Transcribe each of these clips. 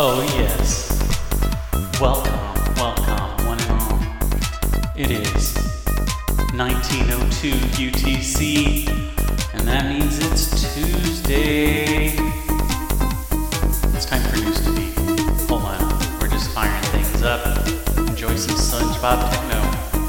Oh yes. Welcome, welcome, one and all. It is 1902 UTC, and that means it's Tuesday. It's time for news to be. Hold on, we're just firing things up. Enjoy some SpongeBob techno.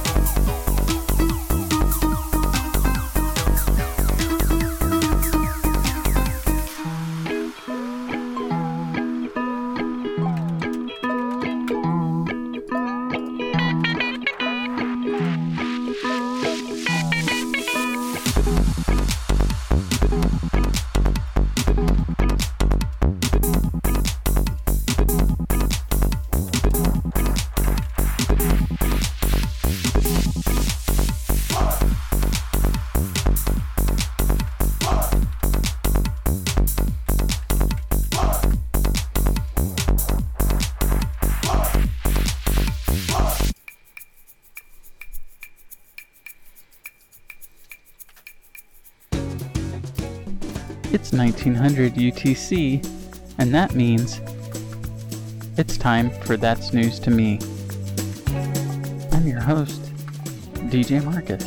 It's 1900 UTC, and that means it's time for That's News to Me. I'm your host, DJ Marcus.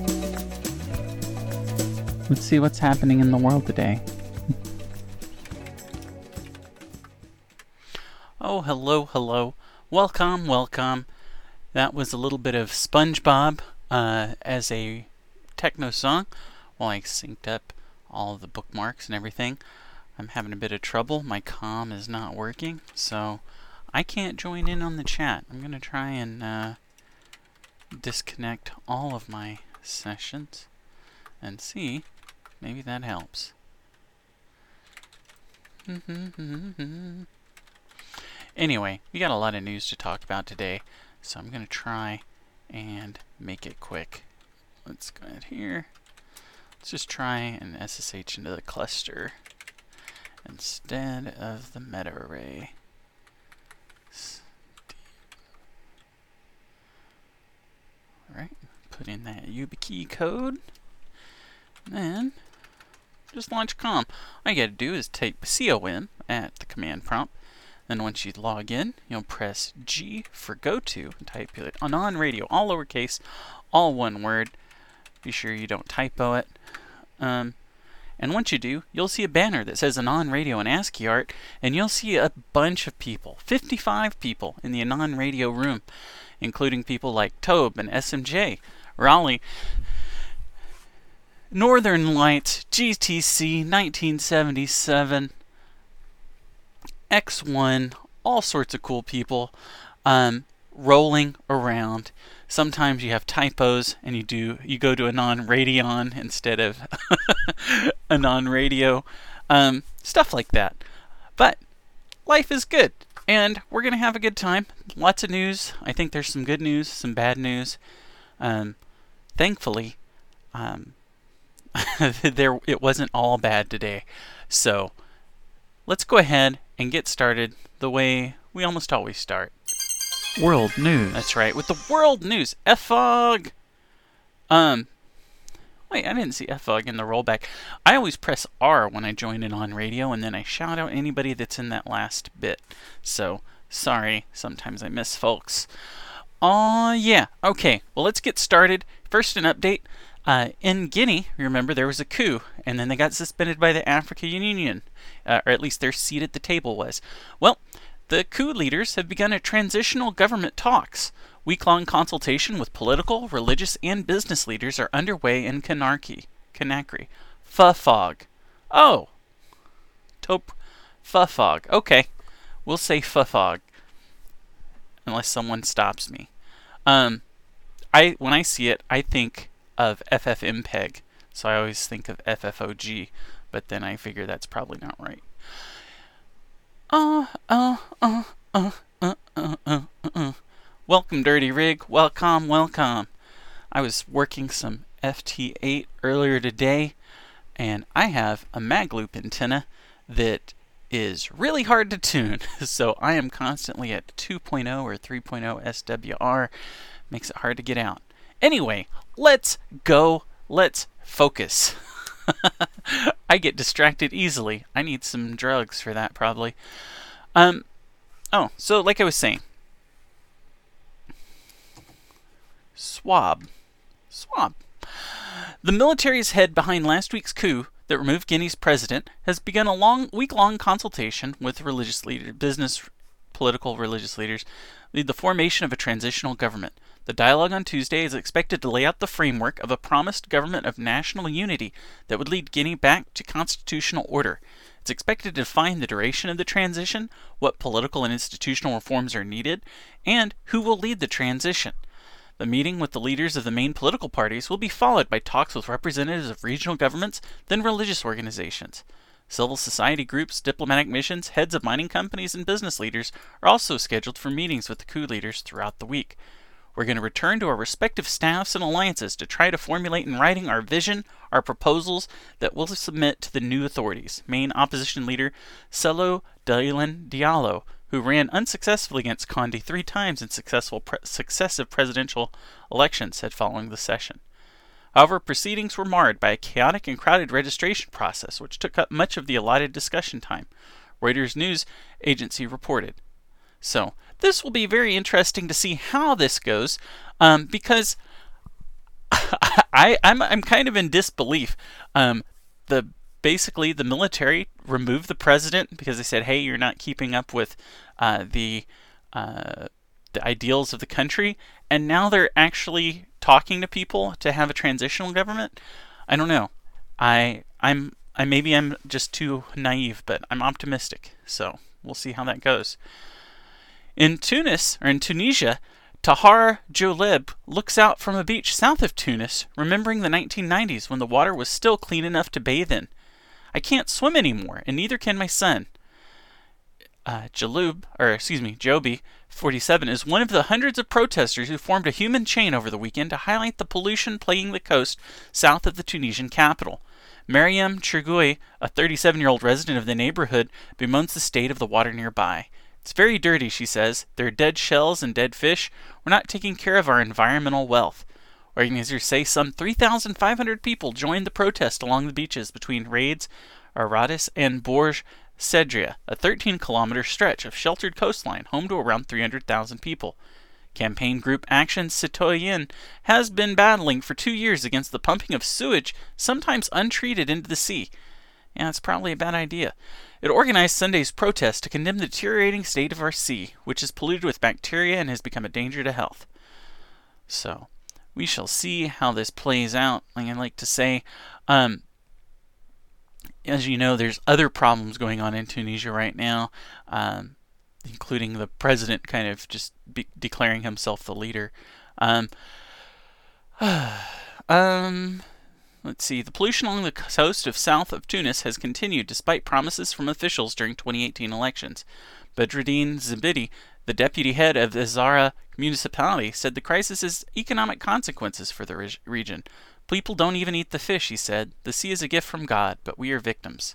Let's see what's happening in the world today. Oh, hello. Welcome. That was a little bit of SpongeBob as a techno song while I synced up all of the bookmarks and everything. I'm having a bit of trouble. My comm is not working, so I can't join in on the chat. I'm going to try and disconnect all of my sessions and see. Maybe that helps. Anyway, we got a lot of news to talk about today, so I'm going to try and make it quick. Let's go ahead here. Let's just try and SSH into the cluster instead of the meta array. Alright, put in that YubiKey code. And then just launch COM. All you gotta do is type COM at the command prompt. Then once you log in, you'll press G for go to and type it on radio, all lowercase, all one word. Be sure you don't typo it. And once you do, you'll see a banner that says Anon Radio and ASCII art, and you'll see a bunch of people, 55 people in the Anon Radio room, including people like Tobe and SMJ, Raleigh, Northern Lights, GTC, 1977, X1, all sorts of cool people rolling around. Sometimes you have typos and you go to Anon Radion instead of Anon Radio. Stuff like that. But life is good, and we're going to have a good time. Lots of news. I think there's some good news, some bad news. Thankfully, it wasn't all bad today. So let's go ahead and get started the way we almost always start. World news. That's right, with the world news. FFOG. Wait, I didn't see FFOG in the rollback. I always press R when I join in on radio, and then I shout out anybody that's in that last bit. So, sorry, sometimes I miss folks. Yeah. Okay, well, let's get started. First, an update. In Guinea, remember, there was a coup, and then they got suspended by the African Union. Or at least their seat at the table was. Well, the coup leaders have begun a transitional government talks. Week-long consultation with political, religious, and business leaders are underway in Conakry. FFOG. Oh. FFOG. Okay. We'll say FFOG. Unless someone stops me. When I see it, I think of FFmpeg. So I always think of FFOG. But then I figure that's probably not right. Welcome, Dirty Rig. Welcome. I was working some FT8 earlier today, and I have a Magloop antenna that is really hard to tune. So I am constantly at 2.0 or 3.0 SWR. Makes it hard to get out. Anyway, let's go. Let's focus. I get distracted easily. I need some drugs for that, probably. Oh, so like I was saying, Swab. The military's head behind last week's coup that removed Guinea's president has begun a week-long consultation with religious leaders, political religious leaders, lead the formation of a transitional government. The dialogue on Tuesday is expected to lay out the framework of a promised government of national unity that would lead Guinea back to constitutional order. It's expected to define the duration of the transition, what political and institutional reforms are needed, and who will lead the transition. The meeting with the leaders of the main political parties will be followed by talks with representatives of regional governments, then religious organizations. Civil society groups, diplomatic missions, heads of mining companies, and business leaders are also scheduled for meetings with the coup leaders throughout the week. We're going to return to our respective staffs and alliances to try to formulate in writing our vision, our proposals that we'll submit to the new authorities. Main opposition leader Cellou Dalein Diallo, who ran unsuccessfully against Condé 3 times in successive presidential elections, said following the session. However, proceedings were marred by a chaotic and crowded registration process, which took up much of the allotted discussion time, Reuters news agency reported. So, this will be very interesting to see how this goes, because I'm kind of in disbelief. Basically, the military removed the president because they said, hey, you're not keeping up with the ideals of the country, and now they're actually talking to people to have a transitional government. I don't know. Maybe I'm just too naive, but I'm optimistic. So we'll see how that goes. In Tunisia, Tahar Jolib looks out from a beach south of Tunis, remembering the 1990s when the water was still clean enough to bathe in. I can't swim anymore, and neither can my son. Joby, 47, is one of the hundreds of protesters who formed a human chain over the weekend to highlight the pollution plaguing the coast south of the Tunisian capital. Mariam Chergoui, a 37-year-old resident of the neighborhood, bemoans the state of the water nearby. It's very dirty, she says. There are dead shells and dead fish. We're not taking care of our environmental wealth. Organizers say some 3,500 people joined the protest along the beaches between Raids, Aradis, and Bourg Cedria, a 13-kilometer stretch of sheltered coastline home to around 300,000 people. Campaign group Action Citoyen has been battling for 2 years against the pumping of sewage, sometimes untreated, into the sea. Yeah, it's probably a bad idea. It organized Sunday's protest to condemn the deteriorating state of our sea, which is polluted with bacteria and has become a danger to health. So, we shall see how this plays out. Like I like to say, as you know, there's other problems going on in Tunisia right now, including the president kind of just declaring himself the leader. Let's see. The pollution along the coast of south of Tunis has continued despite promises from officials during 2018 elections. Bedreddine Zibidi, the deputy head of the Zara municipality, said the crisis has economic consequences for the region. People don't even eat the fish, he said. The sea is a gift from God, but we are victims.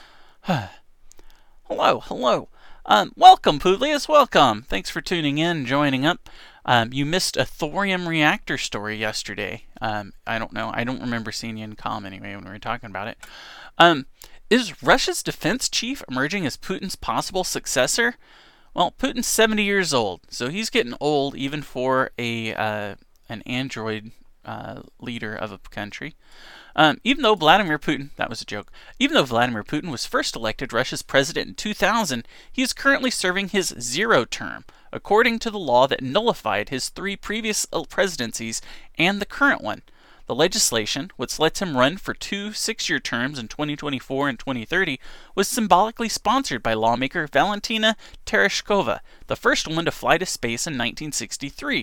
Hello. Welcome, Publius, welcome. Thanks for tuning in and joining up. You missed a thorium reactor story yesterday. I don't know. I don't remember seeing you in comm anyway when we were talking about it. Is Russia's defense chief emerging as Putin's possible successor? Well, Putin's 70 years old, so he's getting old even for an android leader of a country. Even though Vladimir Putin was first elected Russia's president in 2000, he is currently serving his 0 term, according to the law that nullified his 3 previous presidencies and the current one. The legislation, which lets him run for 2 6-year terms in 2024 and 2030, was symbolically sponsored by lawmaker Valentina Tereshkova, the first woman to fly to space in 1963.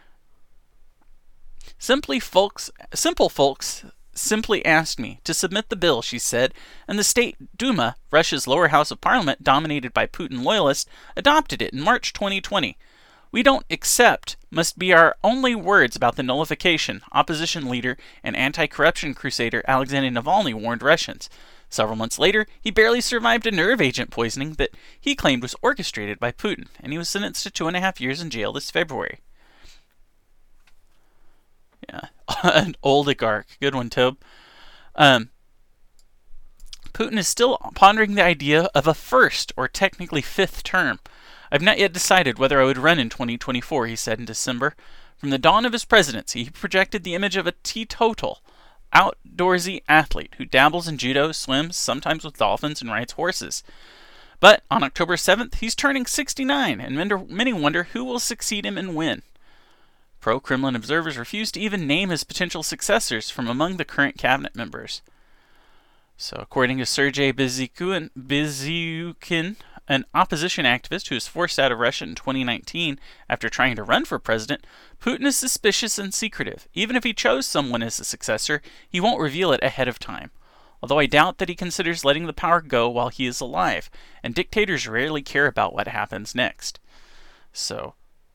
Simple folks simply asked me to submit the bill, she said, and the State Duma, Russia's lower house of parliament dominated by Putin loyalists, adopted it in March 2020. We don't accept must be our only words about the nullification, opposition leader and anti-corruption crusader Alexei Navalny warned Russians. Several months later, he barely survived a nerve agent poisoning that he claimed was orchestrated by Putin, and he was sentenced to 2.5 years in jail this February. Yeah, an oligarch. Good one, Tobe. Putin is still pondering the idea of a first, or technically 5th term. "I've not yet decided whether I would run in 2024, he said in December. From the dawn of his presidency, he projected the image of a teetotal, outdoorsy athlete who dabbles in judo, swims, sometimes with dolphins, and rides horses. But on October 7th, he's turning 69, and many wonder who will succeed him and when. Pro-Kremlin observers refuse to even name his potential successors from among the current cabinet members. So, according to Sergei Bizyukin, an opposition activist who was forced out of Russia in 2019 after trying to run for president, Putin is suspicious and secretive. Even if he chose someone as a successor, he won't reveal it ahead of time. Although I doubt that he considers letting the power go while he is alive, and dictators rarely care about what happens next. So,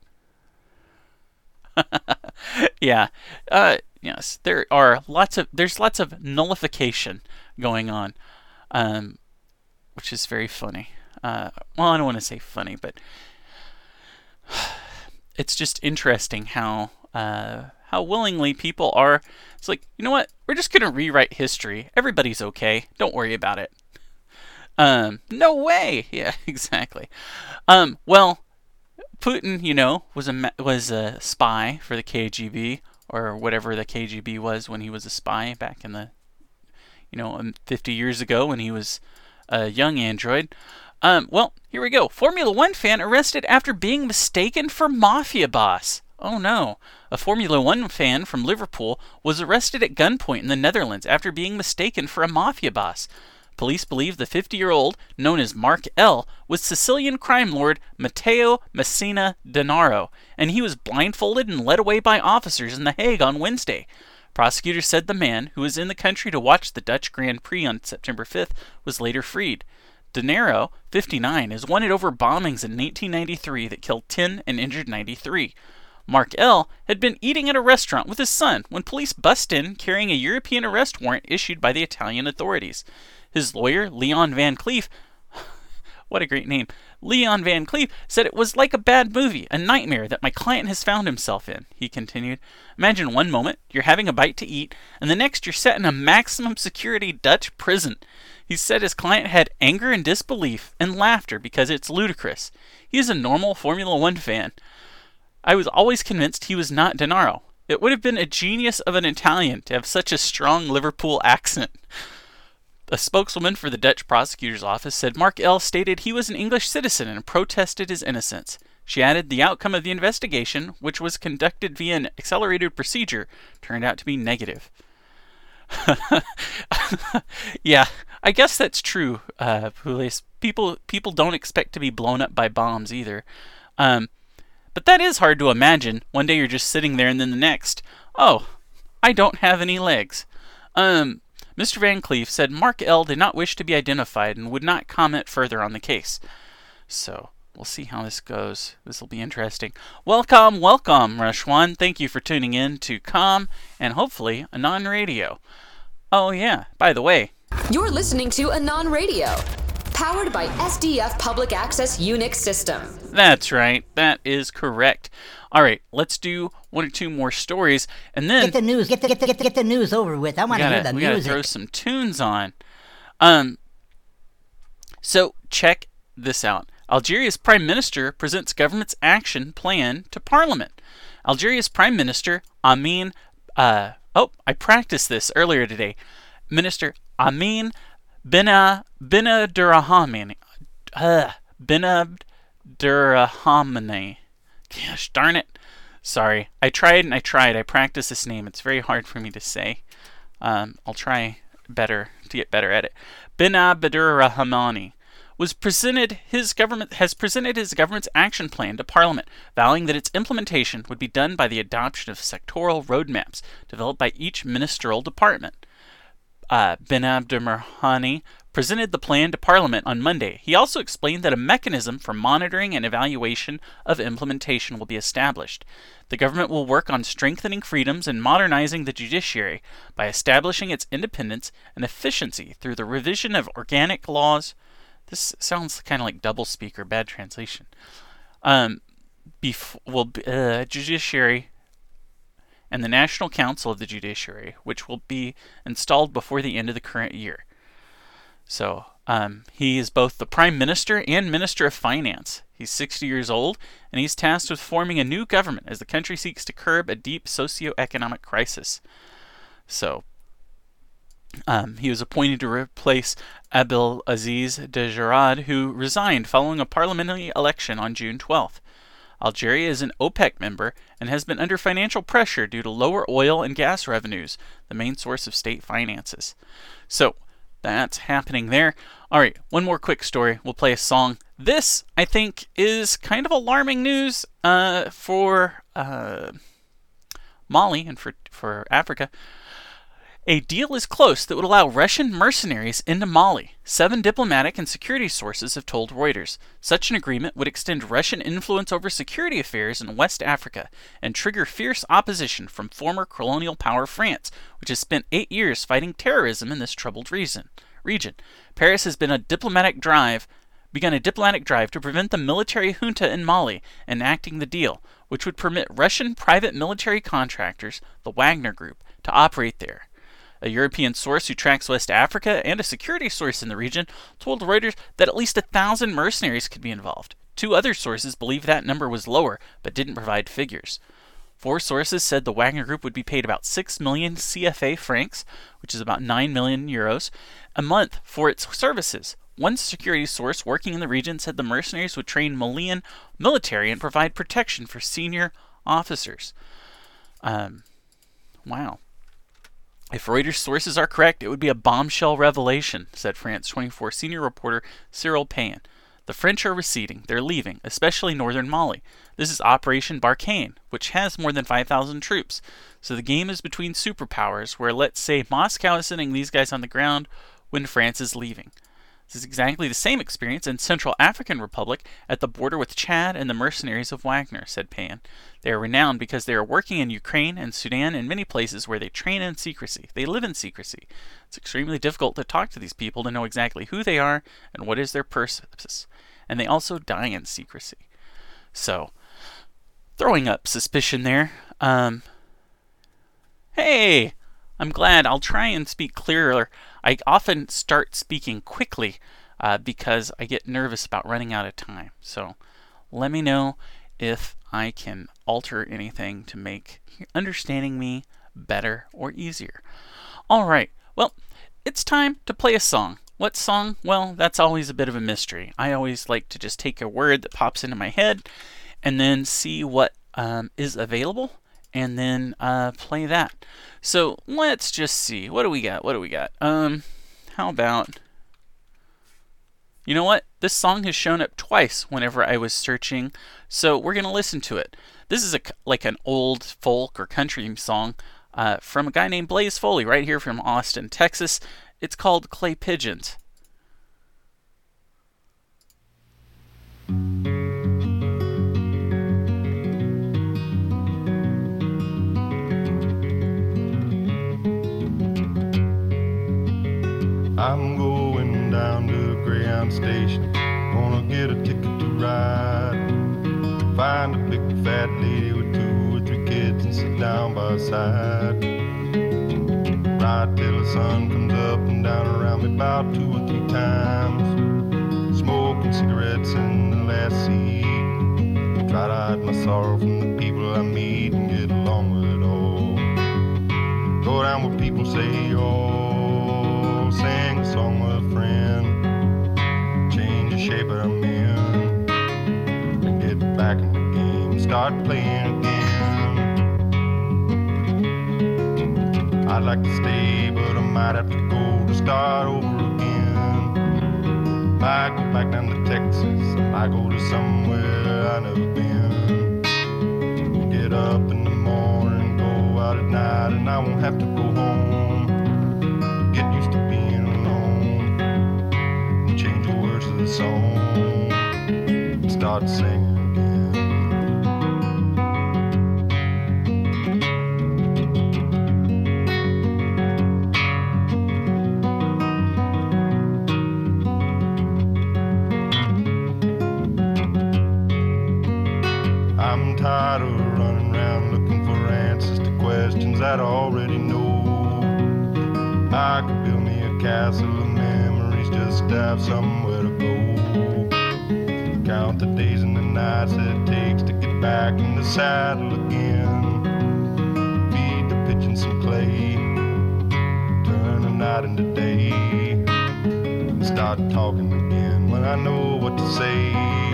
yeah, yes, there's lots of nullification going on, which is very funny. Well, I don't want to say funny, but it's just interesting how willingly people are. It's like, you know what? We're just gonna rewrite history. Everybody's okay. Don't worry about it. No way. Yeah, exactly. Well, Putin, was a spy for the KGB, or whatever the KGB was when he was a spy back in the 50 years ago when he was a young android. Well, here we go. Formula One fan arrested after being mistaken for mafia boss. Oh no. A Formula One fan from Liverpool was arrested at gunpoint in the Netherlands after being mistaken for a mafia boss. Police believe the 50-year-old, known as Mark L., was Sicilian crime lord Matteo Messina Denaro, and he was blindfolded and led away by officers in The Hague on Wednesday. Prosecutors said the man, who was in the country to watch the Dutch Grand Prix on September 5th, was later freed. Denaro, 59, is wanted over bombings in 1993 that killed 10 and injured 93. Mark L. had been eating at a restaurant with his son when police bust in carrying a European arrest warrant issued by the Italian authorities. His lawyer, Leon Van Cleef, what a great name, Leon Van Cleef, said it was like a bad movie, a nightmare that my client has found himself in. He continued, "Imagine one moment you're having a bite to eat, and the next you're set in a maximum security Dutch prison." He said his client had anger and disbelief and laughter because it's ludicrous. He is a normal Formula One fan. "I was always convinced he was not Denaro. It would have been a genius of an Italian to have such a strong Liverpool accent." A spokeswoman for the Dutch prosecutor's office said Mark L. stated he was an English citizen and protested his innocence. She added the outcome of the investigation, which was conducted via an accelerated procedure, turned out to be negative. Yeah, I guess that's true, Pulis. People don't expect to be blown up by bombs either. But that is hard to imagine. One day you're just sitting there and then the next, oh, I don't have any legs. Mr. Van Cleef said Mark L. did not wish to be identified and would not comment further on the case. So, we'll see how this goes. This will be interesting. Welcome, Rashwan. Thank you for tuning in to Com and hopefully Anon Radio. Oh yeah, by the way, you're listening to Anon Radio, powered by SDF Public Access Unix System. That's right. That is correct. All right, let's do one or two more stories, and then get the news. Get the news over with. I want to hear the music. We gotta throw some tunes on. So check this out. Algeria's Prime Minister presents government's action plan to Parliament. Algeria's Prime Minister Amin. I practiced this earlier today. Minister Amin Benabderrahmane. Benabderrahmane. Gosh darn it. Sorry. I tried. I practiced this name. It's very hard for me to say. I'll try to get better at it. Benabderrahmane has presented his government's action plan to Parliament, vowing that its implementation would be done by the adoption of sectoral roadmaps developed by each ministerial department. Benabderrahmane presented the plan to Parliament on Monday. He also explained that a mechanism for monitoring and evaluation of implementation will be established. The government will work on strengthening freedoms and modernizing the judiciary by establishing its independence and efficiency through the revision of organic laws. This sounds kind of like doublespeak or bad translation. Judiciary and the National Council of the Judiciary, which will be installed before the end of the current year. So he is both the Prime Minister and Minister of Finance. He's 60 years old, and he's tasked with forming a new government as the country seeks to curb a deep socio-economic crisis. So he was appointed to replace Abdelaziz Dejrad, who resigned following a parliamentary election on June 12th. Algeria is an OPEC member and has been under financial pressure due to lower oil and gas revenues, the main source of state finances. So that's happening there. All right, one more quick story. We'll play a song. This, I think, is kind of alarming news for Mali and for Africa. A deal is close that would allow Russian mercenaries into Mali. 7 diplomatic and security sources have told Reuters. Such an agreement would extend Russian influence over security affairs in West Africa and trigger fierce opposition from former colonial power France, which has spent 8 years fighting terrorism in this troubled region. Paris has begun a diplomatic drive to prevent the military junta in Mali enacting the deal, which would permit Russian private military contractors, the Wagner Group, to operate there. A European source who tracks West Africa and a security source in the region told Reuters that at least 1,000 mercenaries could be involved. 2 other sources believe that number was lower, but didn't provide figures. 4 sources said the Wagner Group would be paid about 6 million CFA francs, which is about 9 million euros, a month for its services. One security source working in the region said the mercenaries would train Malian military and provide protection for senior officers. Wow. If Reuters' sources are correct, it would be a bombshell revelation, said France 24 senior reporter Cyril Payen. The French are receding. They're leaving, especially northern Mali. This is Operation Barkhane, which has more than 5,000 troops. So the game is between superpowers, where let's say Moscow is sending these guys on the ground when France is leaving. This is exactly the same experience in Central African Republic at the border with Chad and the mercenaries of Wagner, said Payen. They are renowned because they are working in Ukraine and Sudan and many places where they train in secrecy. They live in secrecy. It's extremely difficult to talk to these people to know exactly who they are and what is their purpose. And they also die in secrecy. So, throwing up suspicion there. Hey! I'm glad. I'll try and speak clearer. I often start speaking quickly because I get nervous about running out of time. So let me know if I can alter anything to make understanding me better or easier. All right. Well, it's time to play a song. What song? Well, that's always a bit of a mystery. I always like to just take a word that pops into my head and then see what is available and then play that. So let's just see. What do we got? How about... You know what? This song has shown up twice whenever I was searching, so we're going to listen to it. This is like an old folk or country song from a guy named Blaze Foley right here from Austin, Texas. It's called Clay Pigeons. I'm going down to Greyhound Station, gonna get a ticket to ride. Find a big fat lady with 2 or 3 kids and sit down by her side. Ride till the sun comes up and down around me about 2 or 3 times. Smoking cigarettes in the last seat. Try to hide my sorrow from the people I meet and get along with it all. Go down where people say, oh, sing a song with a friend, change the shape of I'm in, and get back in the game, start playing again. I'd like to stay, but I might have to go to start over again. Might go back down to Texas, I might go to somewhere I've never been. Get up in the morning, go out at night, and I won't have to go home. Get used to being alone, and change the words of the song, and start singing again. I'm tired of running around looking for answers to questions that I already know. I could build me a castle of memories just to have somewhere to go. Count the days and the nights that it takes to get back in the saddle again. Feed the pigeons some clay, turn the night into day, and start talking again when I know what to say.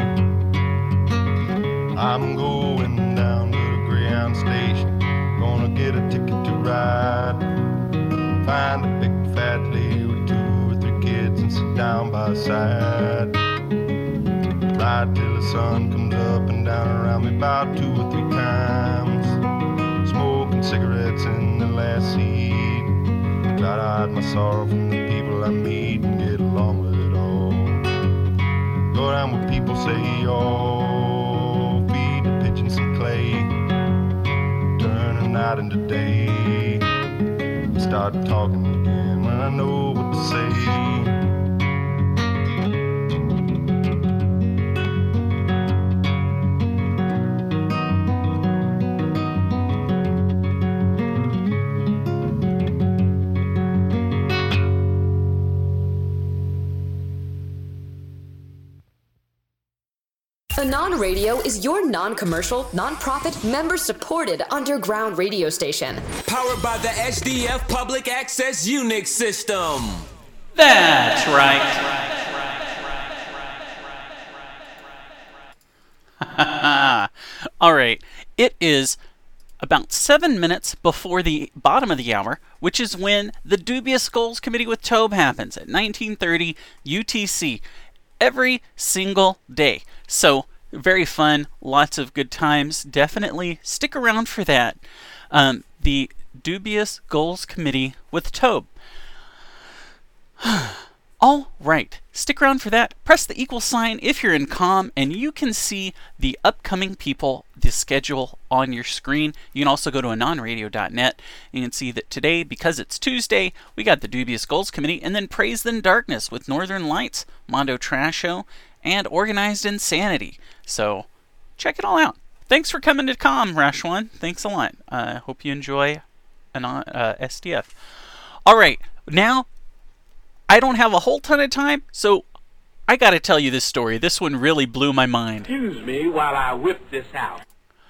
I'm going down to the Greyhound station, gonna get a ticket to ride. Find a big fat lady with 2 or 3 kids and sit down by her side. Ride till the sun comes up and down around me about 2 or 3 times. Smoking cigarettes in the last seat. Try to hide my sorrow from the people I meet and get along with it all. Go down where people say, oh, feed the pigeons some clay, turn the night into day, start talking again when I know what to say. Anon Radio is your non-commercial, non-profit, member-supported underground radio station. Powered by the SDF Public Access Unix system. That's right. All right. It is about 7 minutes before the bottom of the hour, which is when the Dubious Skulls Committee with Tobe happens at 1930 UTC every single day. So, very fun, lots of good times. Definitely stick around for that. The Dubious Goals Committee with Tobe. All right, stick around for that. Press the equal sign if you're in comm, and you can see the upcoming people, the schedule on your screen. You can also go to anonradio.net. You can see that today, because it's Tuesday, we got the Dubious Goals Committee, and then Praise Then Darkness with Northern Lights, Mondo Trasho, and Organized Insanity. So, check it all out. Thanks for coming to comm, Rashwan. Thanks a lot. Hope you enjoy SDF. All right, now, I don't have a whole ton of time, so I gotta tell you this story. This one really blew my mind. Excuse me while I whip this out.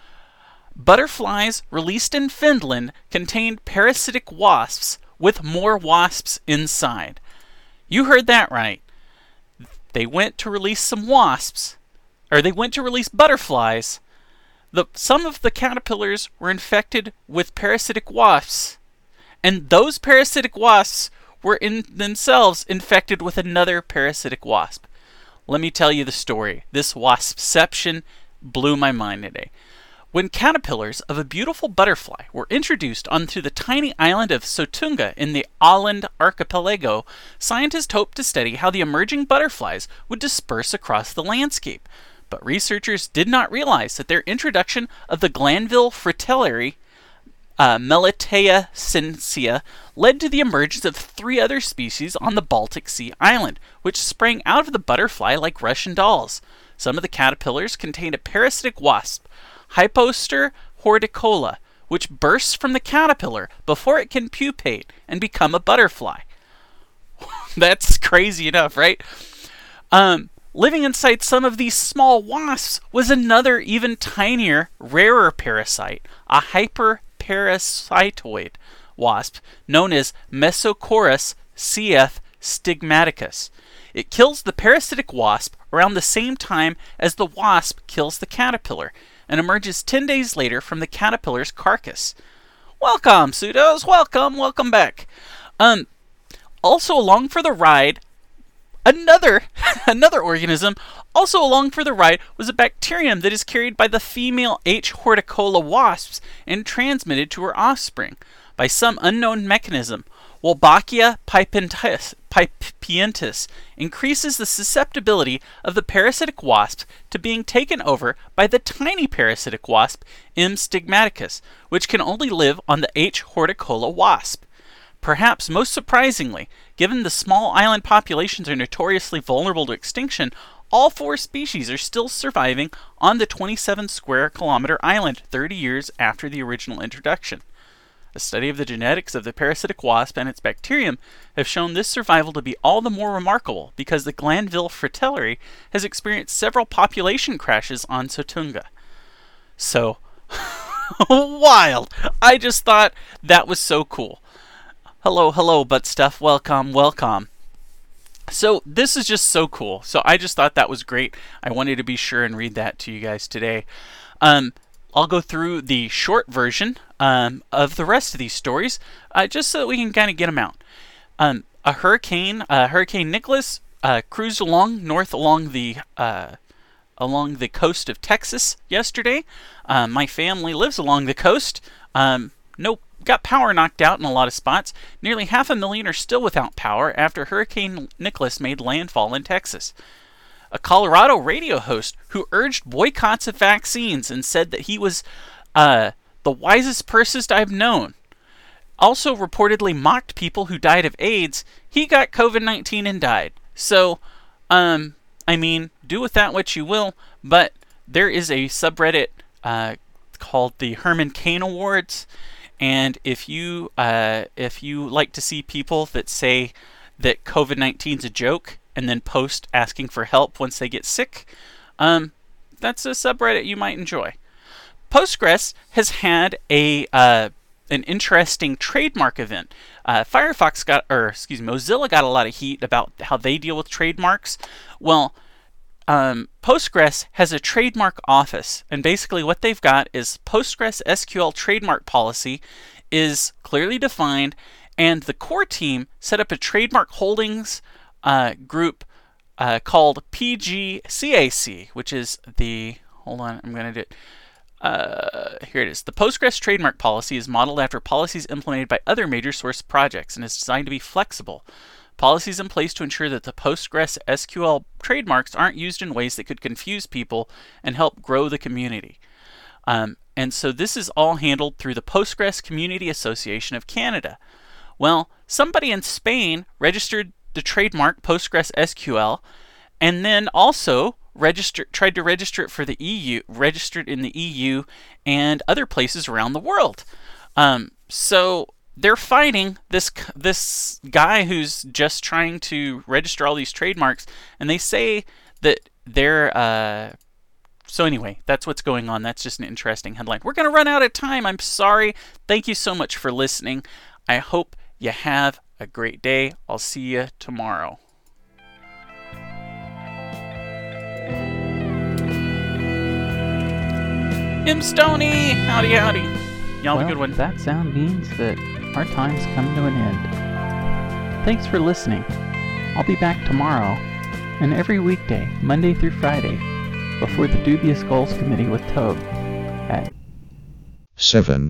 Butterflies released in Finland contained parasitic wasps with more wasps inside. You heard that right. They went to release some wasps, or they went to release butterflies. Some of the caterpillars were infected with parasitic wasps, and those parasitic wasps were in themselves infected with another parasitic wasp. Let me tell you the story. This waspception blew my mind today. When caterpillars of a beautiful butterfly were introduced onto the tiny island of Sotunga in the Åland archipelago, scientists hoped to study how the emerging butterflies would disperse across the landscape. But researchers did not realize that their introduction of the Glanville fritillary Melitea cincea led to the emergence of 3 other species on the Baltic Sea island, which sprang out of the butterfly like Russian dolls. Some of the caterpillars contained a parasitic wasp, Hyposter horticola, which bursts from the caterpillar before it can pupate and become a butterfly. That's crazy enough, right? Living inside some of these small wasps was another even tinier, rarer parasite, a hyperparasitoid wasp known as Mesocorus cf. Stigmaticus. It kills the parasitic wasp around the same time as the wasp kills the caterpillar, and emerges 10 days later from the caterpillar's carcass. Welcome, pseudos! Welcome back. Also along for the ride, another organism also along for the ride was a bacterium that is carried by the female H. horticola wasps and transmitted to her offspring by some unknown mechanism. Wolbachia pipientis increases the susceptibility of the parasitic wasp to being taken over by the tiny parasitic wasp M. stigmaticus, which can only live on the H. horticola wasp. Perhaps most surprisingly, given the small island populations are notoriously vulnerable to extinction, all 4 species are still surviving on the 27 square kilometer island 30 years after the original introduction. A study of the genetics of the parasitic wasp and its bacterium have shown this survival to be all the more remarkable because the Glanville fritillary has experienced several population crashes on Sotunga. So, wild! I just thought that was so cool. Hello, butt stuff. Welcome. So this is just so cool. So I just thought that was great. I wanted to be sure and read that to you guys today. I'll go through the short version of the rest of these stories, just so that we can kind of get them out. Hurricane Nicholas, cruised north along the coast of Texas yesterday. My family lives along the coast. Got power knocked out in a lot of spots. Nearly 500,000 are still without power after Hurricane Nicholas made landfall in Texas. A Colorado radio host who urged boycotts of vaccines and said that he was the wisest person I've known. Also reportedly mocked people who died of AIDS. He got COVID-19 and died. So, do with that what you will, but there is a subreddit called the Herman Cain Awards, and if you like to see people that say that COVID-19's a joke and then post asking for help once they get sick, that's a subreddit you might enjoy. Postgres has had an interesting trademark event. Mozilla got a lot of heat about how they deal with trademarks. Well, Postgres has a trademark office, and basically what they've got is Postgres SQL trademark policy is clearly defined, and the core team set up a trademark holdings group called PGCAC, which is the, hold on, I'm going to do it. Here it is. The Postgres trademark policy is modeled after policies implemented by other major source projects and is designed to be flexible. Policies in place to ensure that the Postgres SQL trademarks aren't used in ways that could confuse people and help grow the community. And so this is all handled through the Postgres Community Association of Canada. Well, somebody in Spain registered the trademark Postgres SQL, and then also tried to register it for the EU, registered in the EU and other places around the world. So they're fighting this guy who's just trying to register all these trademarks, and they say that they're so anyway, that's what's going on. That's just an interesting headline. We're going to run out of time. I'm sorry. Thank you so much for listening. I hope you have a great day. I'll see you tomorrow. M. Stoney! Howdy. Y'all have a good one. That sound means that our time's come to an end. Thanks for listening. I'll be back tomorrow, and every weekday, Monday through Friday, before the Dubious Goals Committee with Toad at 7